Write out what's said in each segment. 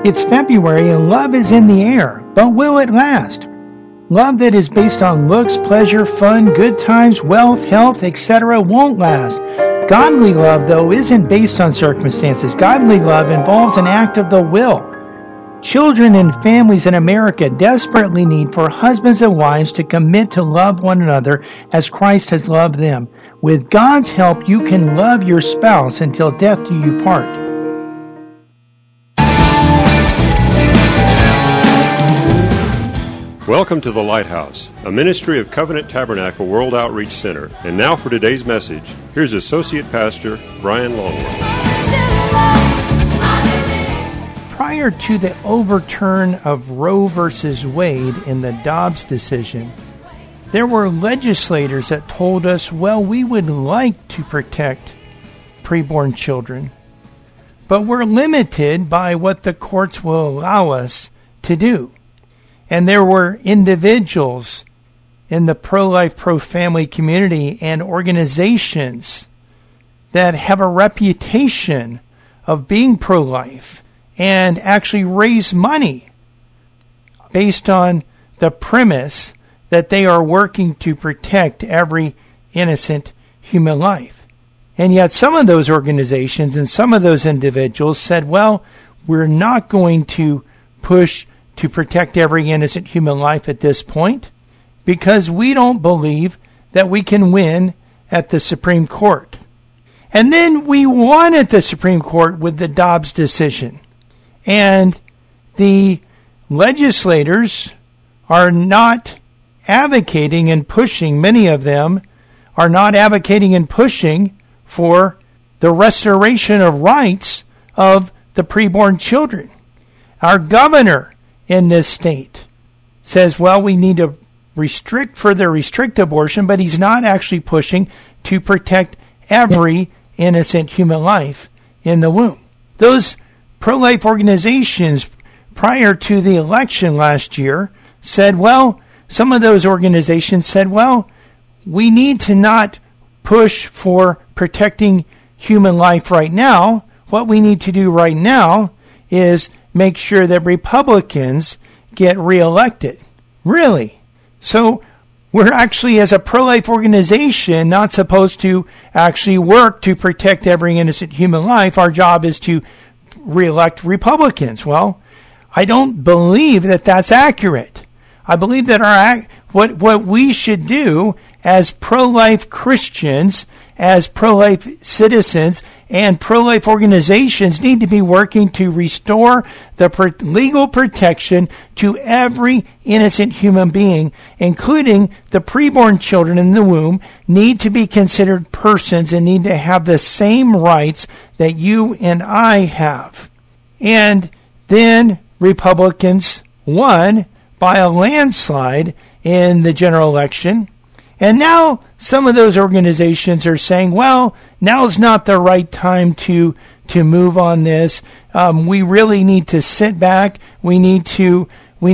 It's February and love is in the air, but will it last? Love that is based on looks, pleasure, fun, good times, wealth, health, etc. won't last. Godly love, though, isn't based on circumstances. Godly love involves an act of the will. Children and families in America desperately need for husbands and wives to commit to love one another as Christ has loved them. With God's help, you can love your spouse until death do you part. Welcome to The Lighthouse, a ministry of Covenant Tabernacle World Outreach Center. And now for today's message, here's Associate Pastor Brian Longwell. Prior to the overturn of Roe v. Wade in the Dobbs decision, there were legislators that told us, well, we would like to protect preborn children, but we're limited by what the courts will allow us to do. And there were individuals in the pro-life, pro-family community and organizations that have a reputation of being pro-life and actually raise money based on the premise that they are working to protect every innocent human life. And yet some of those organizations and some of those individuals said, well, we're not going to push to protect every innocent human life at this point because we don't believe that we can win at the Supreme Court. And then we won at the Supreme Court with the Dobbs decision. And the legislators are not advocating and pushing, many of them are not advocating and pushing for the restoration of rights of the preborn children. Our governor in this state says, well, we need to further restrict abortion, but he's not actually pushing to protect every innocent human life in the womb. Those pro-life organizations prior to the election last year said, well, some of those organizations said, well, we need to not push for protecting human life right now. What we need to do right now is make sure that Republicans get reelected. Really? So we're actually, as a pro-life organization, not supposed to actually work to protect every innocent human life. Our job is to reelect Republicans. Well, I don't believe that that's accurate. I believe that what we should do as pro-life Christians, as pro-life citizens, and pro-life organizations need to be working to restore the legal protection to every innocent human being, including the preborn children in the womb, need to be considered persons and need to have the same rights that you and I have. And then Republicans won by a landslide in the general election. And now some of those organizations are saying, well, now's not the right time to move on this. We really need to sit back. We need to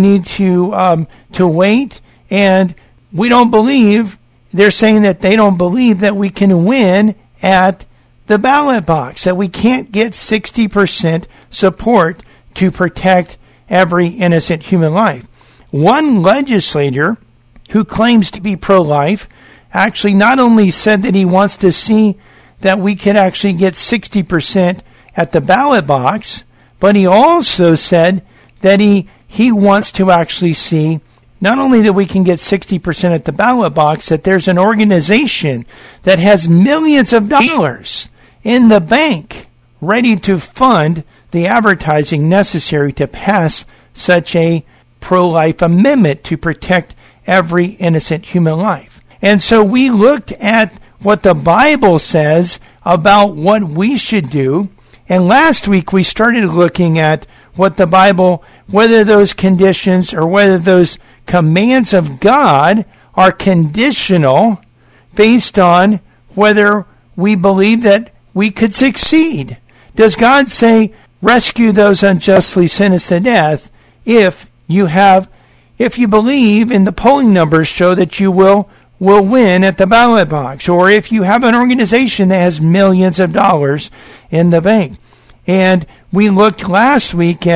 wait. And we don't believe, they're saying that they don't believe that we can win at the ballot box, that we can't get 60% support to protect every innocent human life. One legislator who claims to be pro-life actually not only said that he wants to see that we could actually get 60% at the ballot box, but he also said that he wants to actually see not only that we can get 60% at the ballot box, that there's an organization that has millions of dollars in the bank ready to fund the advertising necessary to pass such a pro-life amendment to protect every innocent human life. And so we looked at what the Bible says about what we should do. And last week we started looking at what the Bible, whether those conditions or whether those commands of God are conditional based on whether we believe that we could succeed. Does God say, rescue those unjustly sentenced to death if you believe in the polling numbers show that you will win at the ballot box, or if you have an organization that has millions of dollars in the bank? And we looked last week at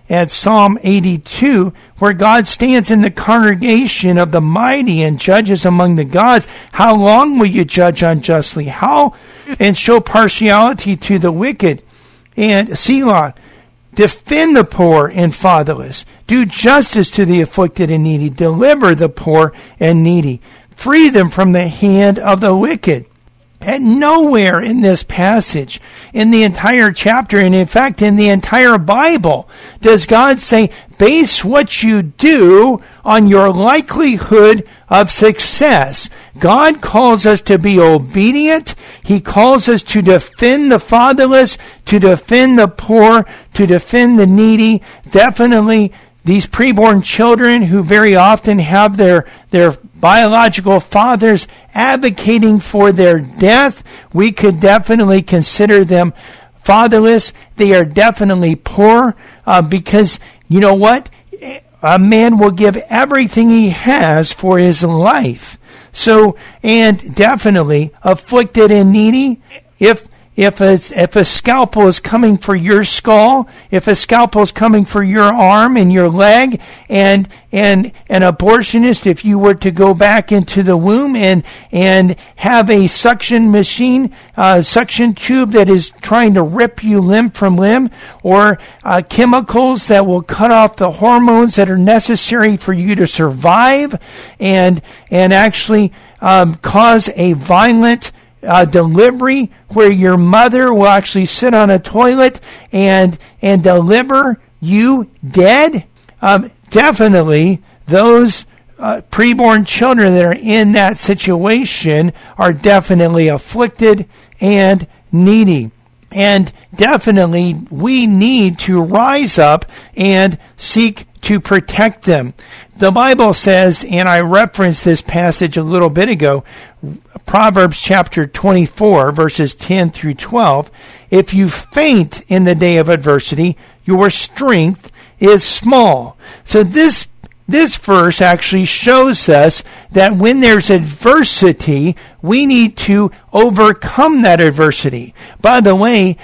at Psalm 82, where God stands in the congregation of the mighty and judges among the gods. How long will you judge unjustly? And show partiality to the wicked? And Selah, defend the poor and fatherless. Do justice to the afflicted and needy. Deliver the poor and needy. Free them from the hand of the wicked. And nowhere in this passage, in the entire chapter, and in fact in the entire Bible, does God say, base what you do on your likelihood of success. God calls us to be obedient. He calls us to defend the fatherless, to defend the poor, to defend the needy. Definitely these preborn children who very often have their biological fathers advocating for their death, we could definitely consider them fatherless. They are definitely poor because, you know what? A man will give everything he has for his life. So, and definitely afflicted and needy. If a scalpel is coming for your skull, if a scalpel is coming for your arm and your leg, and an abortionist, if you were to go back into the womb and have a suction machine, suction tube that is trying to rip you limb from limb, or chemicals that will cut off the hormones that are necessary for you to survive, and actually cause a violent delivery where your mother will actually sit on a toilet and deliver you dead. Definitely those preborn children that are in that situation are definitely afflicted and needy. And definitely we need to rise up and seek to protect them. The Bible says, and I referenced this passage a little bit ago, Proverbs chapter 24, verses 10 through 12, if you faint in the day of adversity, your strength is small. So this verse actually shows us that when there's adversity, we need to overcome that adversity. By the way,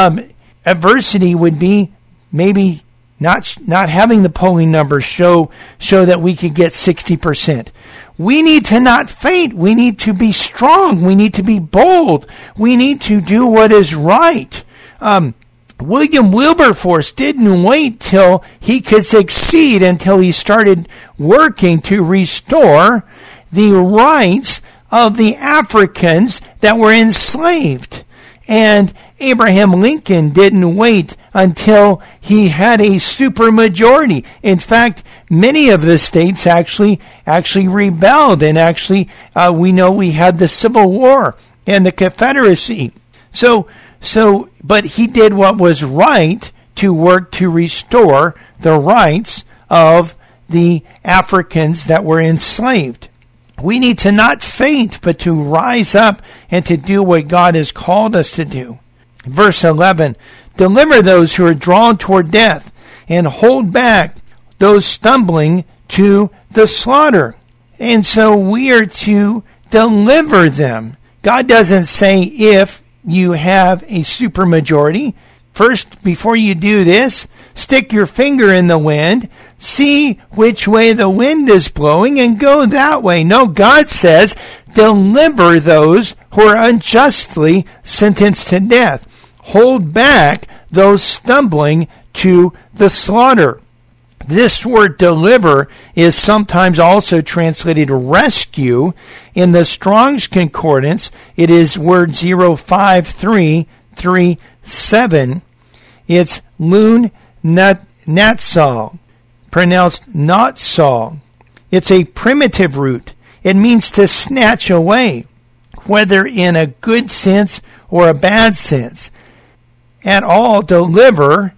adversity would be maybe not having the polling numbers show that we could get 60%. We need to not faint. We need to be strong. We need to be bold. We need to do what is right. William Wilberforce didn't wait till he could succeed until he started working to restore the rights of the Africans that were enslaved. And Abraham Lincoln didn't wait until he had a supermajority. In fact, many of the states actually rebelled, and we know we had the Civil War and the Confederacy. But he did what was right to work to restore the rights of the Africans that were enslaved. We need to not faint, but to rise up and to do what God has called us to do. Verse 11, deliver those who are drawn toward death, and hold back those stumbling to the slaughter. And so we are to deliver them. God doesn't say if you have a supermajority. First, before you do this, stick your finger in the wind, see which way the wind is blowing, and go that way. No, God says, deliver those who are unjustly sentenced to death. Hold back those stumbling to the slaughter. This word deliver is sometimes also translated rescue. In the Strong's Concordance, it is word 05337. It's lun natsal, pronounced natsal. It's a primitive root. It means to snatch away, whether in a good sense or a bad sense. At all, deliver,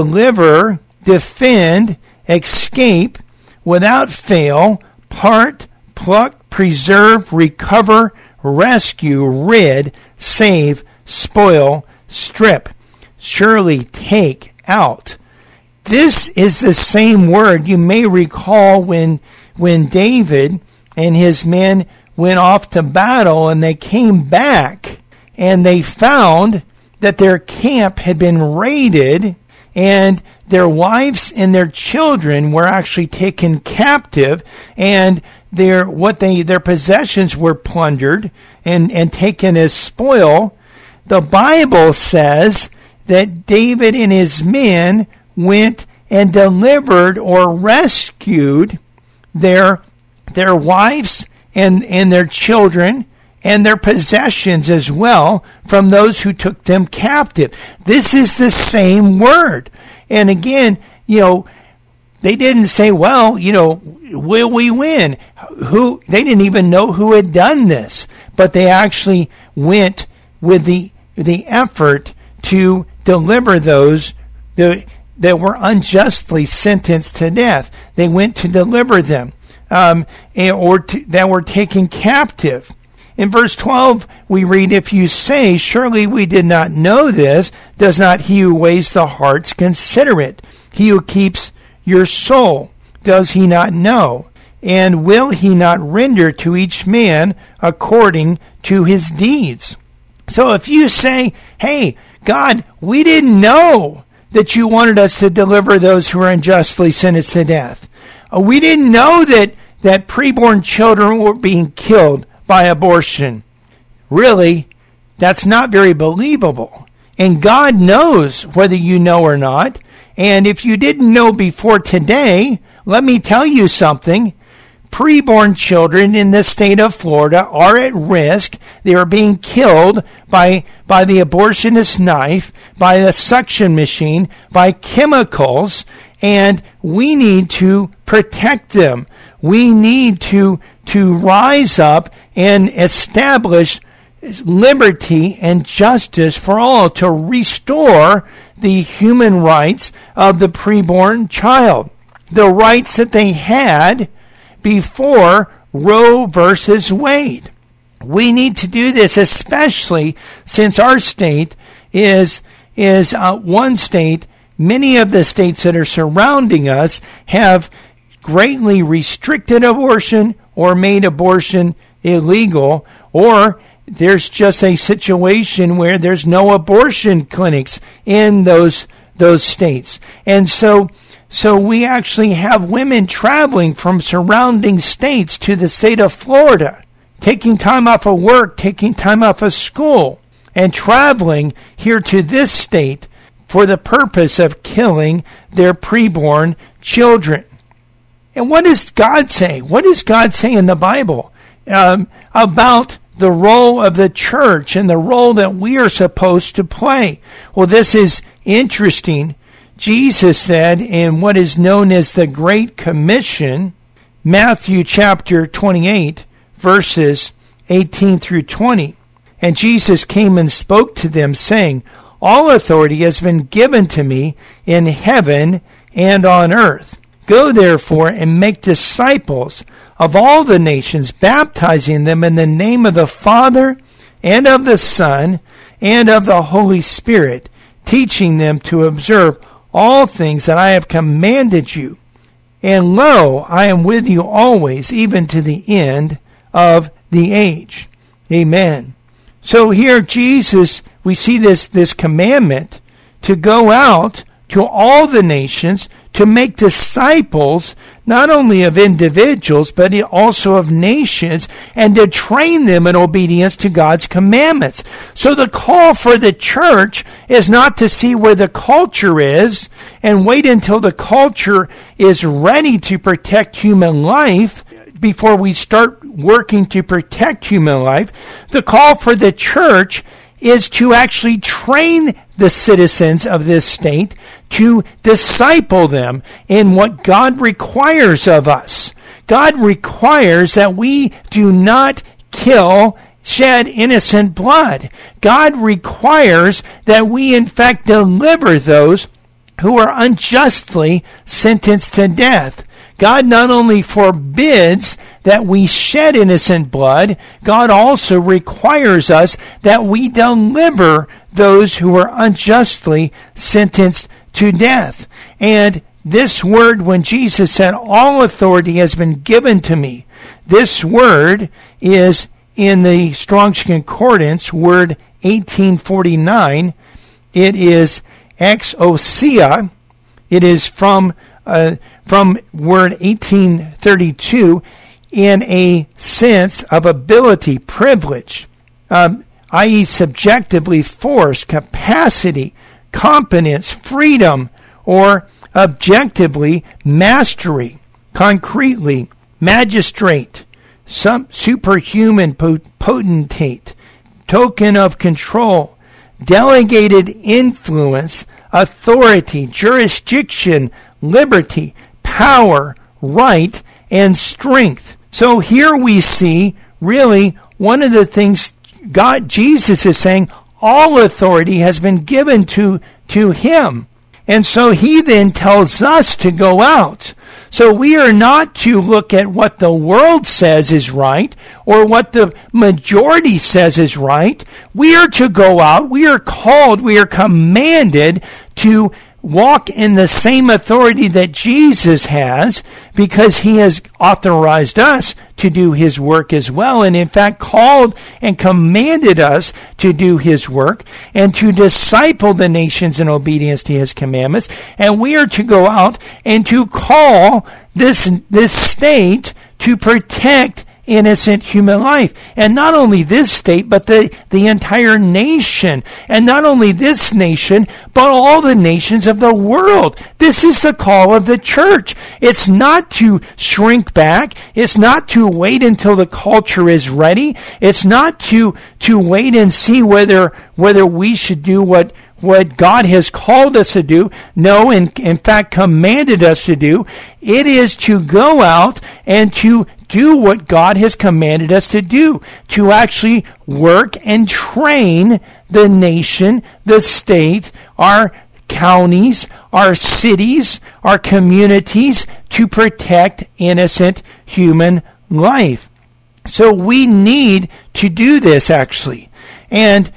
defend, escape, without fail, part, pluck, preserve, recover, rescue, rid, save, spoil, strip, surely take out. This is the same word you may recall when David and his men went off to battle and they came back and they found that their camp had been raided, and their wives and their children were actually taken captive, and their possessions were plundered and taken as spoil. The Bible says that David and his men went and delivered or rescued their wives and their children and their possessions as well from those who took them captive. This is the same word. And again, they didn't say, well, will we win? They didn't even know who had done this, but they actually went with the effort to deliver those that were unjustly sentenced to death. They went to deliver them, that were taken captive. In verse 12, we read, if you say, surely we did not know this, does not he who weighs the hearts consider it? He who keeps your soul, does he not know? And will he not render to each man according to his deeds? So if you say, hey, God, we didn't know that you wanted us to deliver those who are unjustly sentenced to death. We didn't know that preborn children were being killed by abortion. Really, that's not very believable. And God knows whether you know or not. And if you didn't know before today, let me tell you something. Preborn children in the state of Florida are at risk. They are being killed by the abortionist knife, by the suction machine, by chemicals, and we need to protect them. We need to rise up and establish liberty and justice for all, to restore the human rights of the preborn child, the rights that they had before Roe versus Wade. We need to do this, especially since our state is one state. Many of the states that are surrounding us have greatly restricted abortion or made abortion illegal, or there's just a situation where there's no abortion clinics in those states. And so we actually have women traveling from surrounding states to the state of Florida, taking time off of work, taking time off of school, and traveling here to this state for the purpose of killing their preborn children. And what does God say? What does God say in the Bible about the role of the church and the role that we are supposed to play? Well, this is interesting. Jesus said in what is known as the Great Commission, Matthew chapter 28, verses 18 through 20. And Jesus came and spoke to them, saying, all authority has been given to me in heaven and on earth. Go therefore and make disciples of all the nations, baptizing them in the name of the Father and of the Son and of the Holy Spirit, teaching them to observe all things that I have commanded you. And lo, I am with you always, even to the end of the age. Amen. So here Jesus, we see this commandment to go out to all the nations, to make disciples, not only of individuals, but also of nations, and to train them in obedience to God's commandments. So the call for the church is not to see where the culture is and wait until the culture is ready to protect human life before we start working to protect human life. The call for the church is to actually train the citizens of this state, to disciple them in what God requires of us. God requires that we do not shed innocent blood. God requires that we in fact deliver those who are unjustly sentenced to death. God not only forbids that we shed innocent blood, God also requires us that we deliver those who are unjustly sentenced to death. And this word, when Jesus said, all authority has been given to me, this word is in the Strong's Concordance, word 1849. It is exousia. It is from word 1832 in a sense of ability, privilege, i.e. subjectively force, capacity, competence, freedom, or objectively mastery, concretely magistrate, some superhuman potentate, token of control, delegated influence, authority, jurisdiction, liberty, power, right, and strength. So here we see really one of the things Jesus is saying, all authority has been given to him. And so he then tells us to go out. So we are not to look at what the world says is right or what the majority says is right. We are to go out. We are called, we are commanded to walk in the same authority that Jesus has, because he has authorized us to do his work as well, and in fact called and commanded us to do his work and to disciple the nations in obedience to his commandments. And we are to go out and to call this state to protect innocent human life. And not only this state, but the entire nation. And not only this nation, but all the nations of the world. This is the call of the church. It's not to shrink back. It's not to wait until the culture is ready. It's not to wait and see whether we should do what God has called us to do. No, in fact commanded us to do. It is to go out and to do what God has commanded us to do, to actually work and train the nation, the state, our counties, our cities, our communities to protect innocent human life. So we need to do this actually. And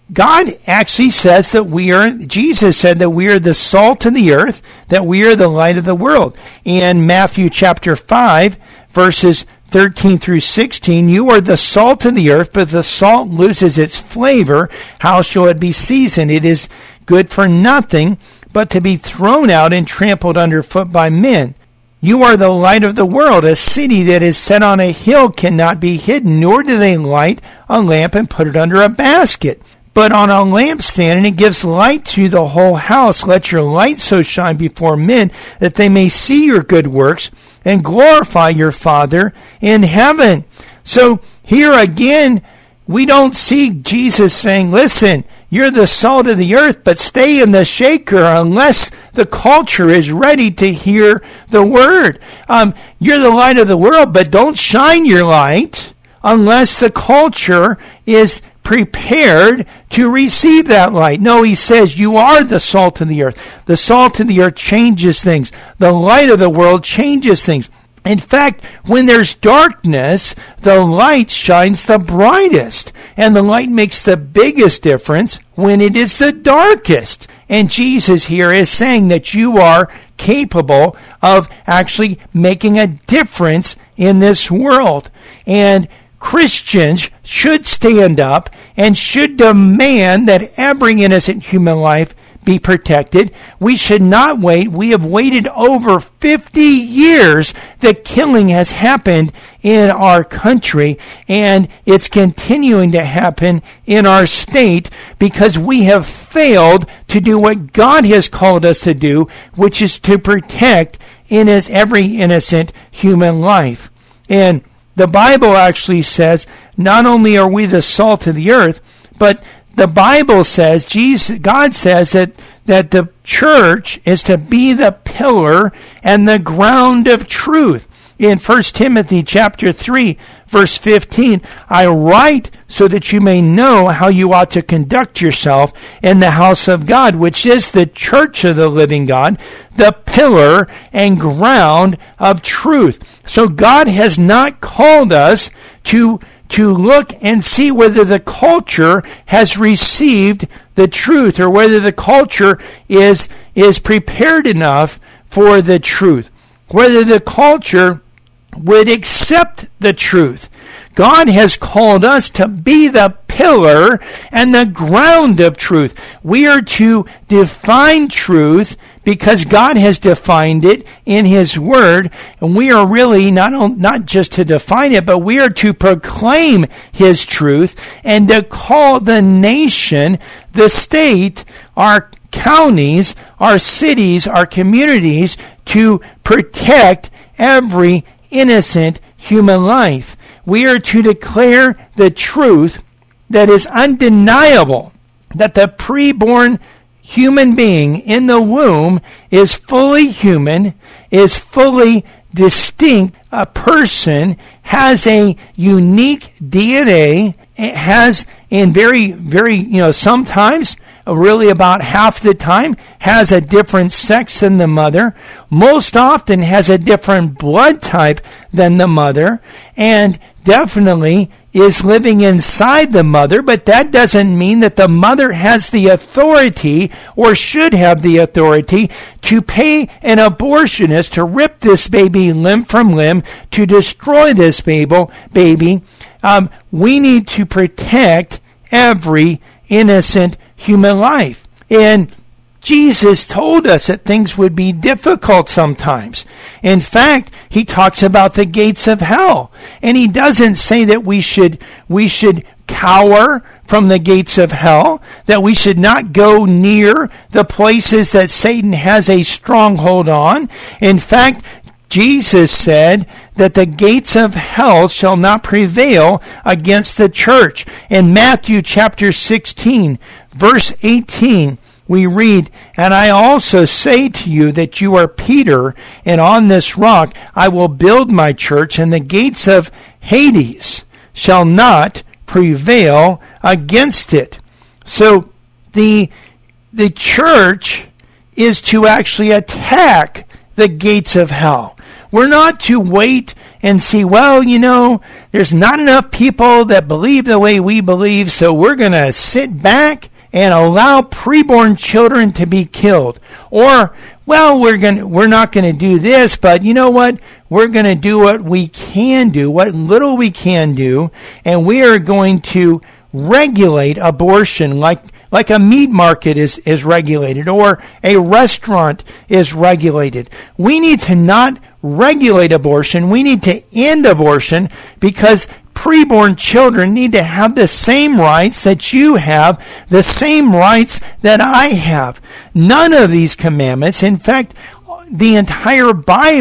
God actually says that Jesus said that we are the salt of the earth, that we are the light of the world. In Matthew chapter 5, verses 13 through 16, you are the salt of the earth, but the salt loses its flavor. How shall it be seasoned? It is good for nothing, but to be thrown out and trampled underfoot by men. You are the light of the world. A city that is set on a hill cannot be hidden, nor do they light a lamp and put it under a basket, but on a lampstand, and it gives light to the whole house. Let your light so shine before men that they may see your good works and glorify your Father in heaven. So here again, we don't see Jesus saying, listen, you're the salt of the earth, but stay in the shaker unless the culture is ready to hear the word. You're the light of the world, but don't shine your light unless the culture is prepared to receive that light. No, he says you are the salt of the earth. The salt of the earth changes things. The light of the world changes things. In fact, when there's darkness, the light shines the brightest. And the light makes the biggest difference when it is the darkest. And Jesus here is saying that you are capable of actually making a difference in this world. And Christians should stand up and should demand that every innocent human life be protected. We should not wait. We have waited over 50 years. The killing has happened in our country, and it's continuing to happen in our state because we have failed to do what God has called us to do, which is to protect every innocent human life. And the Bible actually says not only are we the salt of the earth, but the Bible says, God says that the church is to be the pillar and the ground of truth. In 1 Timothy chapter 3, verse 15, I write so that you may know how you ought to conduct yourself in the house of God, which is the church of the living God, the pillar and ground of truth. So God has not called us to look and see whether the culture has received the truth or whether the culture is prepared enough for the truth, whether the culture would accept the truth. God has called us to be the pillar and the ground of truth. We are to define truth because God has defined it in His Word, and we are really not just to define it, but we are to proclaim His truth and to call the nation, the state, our counties, our cities, our communities to protect every innocent human life. We are to declare the truth that is undeniable, that the preborn human being in the womb is fully human, is fully distinct. A person has a unique DNA. It has, in very, sometimes, really about half the time, has a different sex than the mother. Most often has a different blood type than the mother, and definitely is living inside the mother, but that doesn't mean that the mother has the authority or should have the authority to pay an abortionist to rip this baby limb from limb, to destroy this baby. We need to protect every innocent human life. And Jesus told us that things would be difficult sometimes. In fact, He talks about the gates of hell. And He doesn't say that we should cower from the gates of hell, that we should not go near the places that Satan has a stronghold on. In fact, Jesus said that the gates of hell shall not prevail against the church. In Matthew chapter 16, verse 18, we read, "And I also say to you that you are Peter, and on this rock I will build my church, and the gates of Hades shall not prevail against it." So the church is to actually attack the gates of hell. We're not to wait and see, there's not enough people that believe the way we believe, so we're going to sit back and allow preborn children to be killed. Or, we're not going to do this, but you know what? We're going to do what we can do, what little we can do, and we are going to regulate abortion like a meat market is regulated, or a restaurant is regulated. We need to not regulate abortion. We need to end abortion, because preborn children need to have the same rights that you have, the same rights that I have. None of these commandments, in fact, in the entire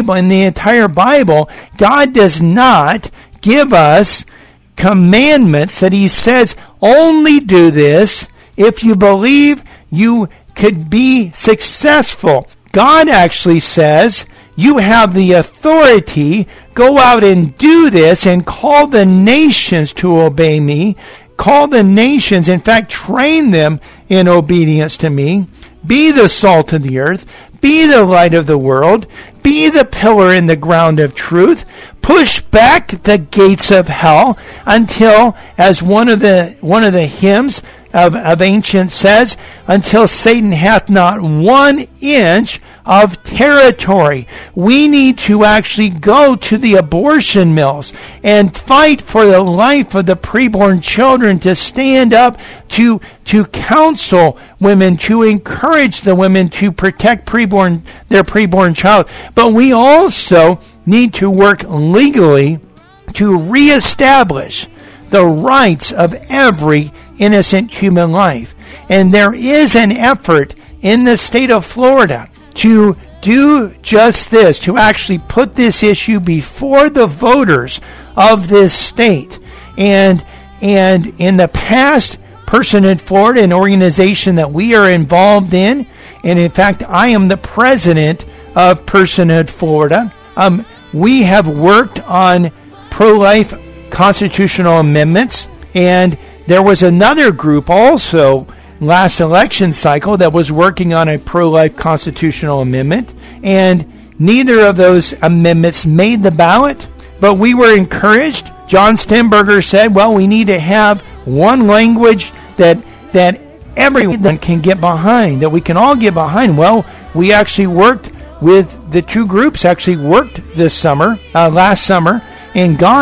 Bible, God does not give us commandments that He says, only do this if you believe you could be successful. God actually says, you have the authority, go out and do this and call the nations to obey me. Call the nations, in fact, train them in obedience to me. Be the salt of the earth. Be the light of the world. Be the pillar in the ground of truth. Push back the gates of hell until, as one of the hymns of ancient says, until Satan hath not 1 inch of territory. We need to actually go to the abortion mills and fight for the life of the preborn children, to stand up to counsel women, to encourage the women to protect their preborn child. But we also need to work legally to reestablish the rights of every innocent human life. And there is an effort in the state of Florida to do just this, to actually put this issue before the voters of this state. And in the past, Personhood Florida, an organization that we are involved in, and in fact, I am the president of Personhood Florida, we have worked on pro-life constitutional amendments, and there was another group also last election cycle that was working on a pro-life constitutional amendment, and neither of those amendments made the ballot, but we were encouraged. John Stenberger said, we need to have one language that everyone can get behind, that we can all get behind. Well, we actually worked with the two groups, last summer, and got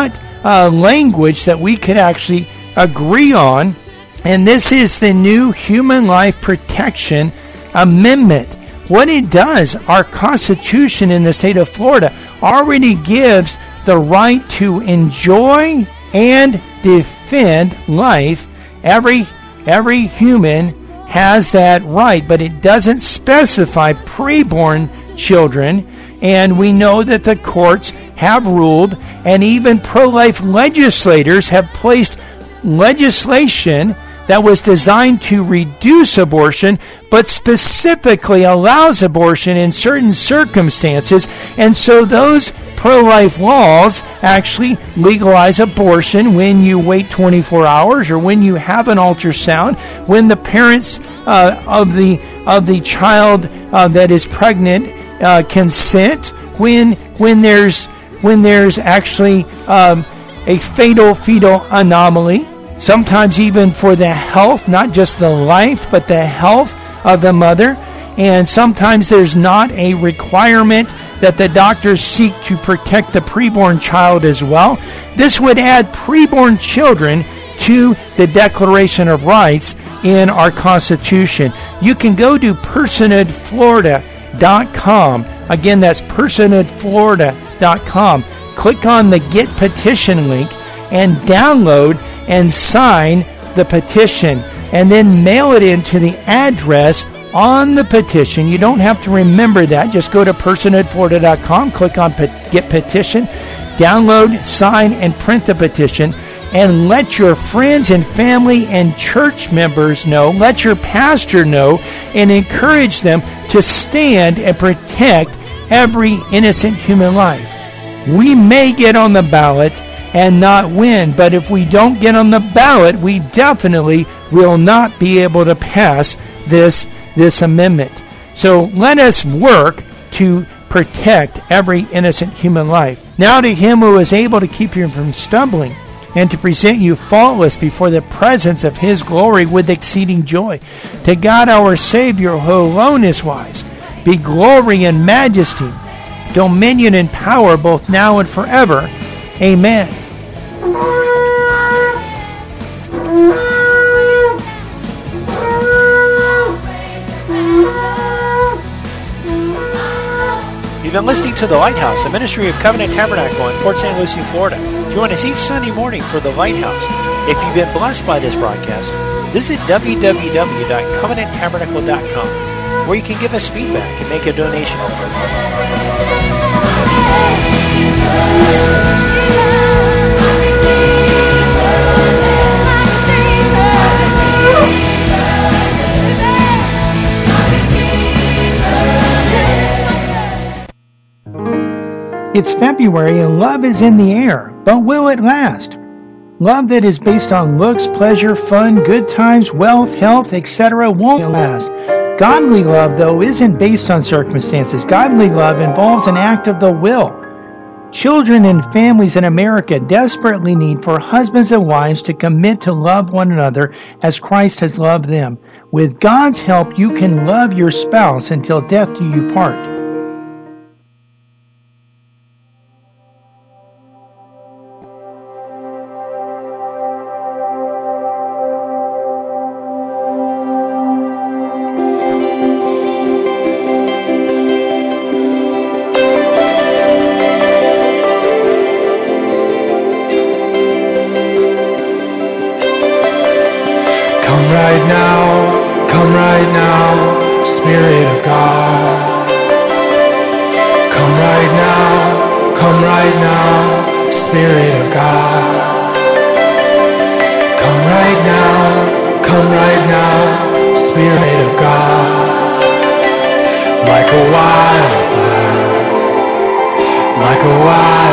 language that we could actually agree on. And this is the new Human Life Protection Amendment. What it does, our Constitution in the state of Florida already gives the right to enjoy and defend life. Every human has that right, but it doesn't specify preborn children. And we know that the courts have ruled, and even pro-life legislators have placed legislation that was designed to reduce abortion, but specifically allows abortion in certain circumstances. And so those pro-life laws actually legalize abortion when you wait 24 hours or when you have an ultrasound, when the parents of the child that is pregnant consent, when there's actually a fatal fetal anomaly, sometimes even for the health, not just the life, but the health of the mother. And sometimes there's not a requirement that the doctors seek to protect the preborn child as well. This would add preborn children to the Declaration of Rights in our Constitution. You can go to personhoodflorida.com. Again, that's personhoodflorida.com. Click on the Get Petition link and download and sign the petition, and then mail it in to the address on the petition. You don't have to remember that. Just go to personhoodflorida.com, click on Get Petition, download, sign, and print the petition, and let your friends and family and church members know, let your pastor know, and encourage them to stand and protect every innocent human life. We may get on the ballot and not win, but if we don't get on the ballot, we definitely will not be able to pass this amendment. So let us work to protect every innocent human life. Now to him who is able to keep you from stumbling and to present you faultless before the presence of his glory with exceeding joy. To God our Savior, who alone is wise, be glory and majesty, dominion and power, both now and forever. Amen. You've been listening to The Lighthouse, a ministry of Covenant Tabernacle in Port St. Lucie, Florida. Join us each Sunday morning for The Lighthouse. If you've been blessed by this broadcast, visit www.covenanttabernacle.com, where you can give us feedback and make a donation. It's February and love is in the air, but will it last? Love that is based on looks, pleasure, fun, good times, wealth, health, etc. won't last. Godly love, though, isn't based on circumstances. Godly love involves an act of the will. Children and families in America desperately need for husbands and wives to commit to love one another as Christ has loved them. With God's help, you can love your spouse until death do you part. Come right now, Spirit of God. Come right now, Spirit of God. Come right now, Spirit of God. Like a wildfire, like a wildfire.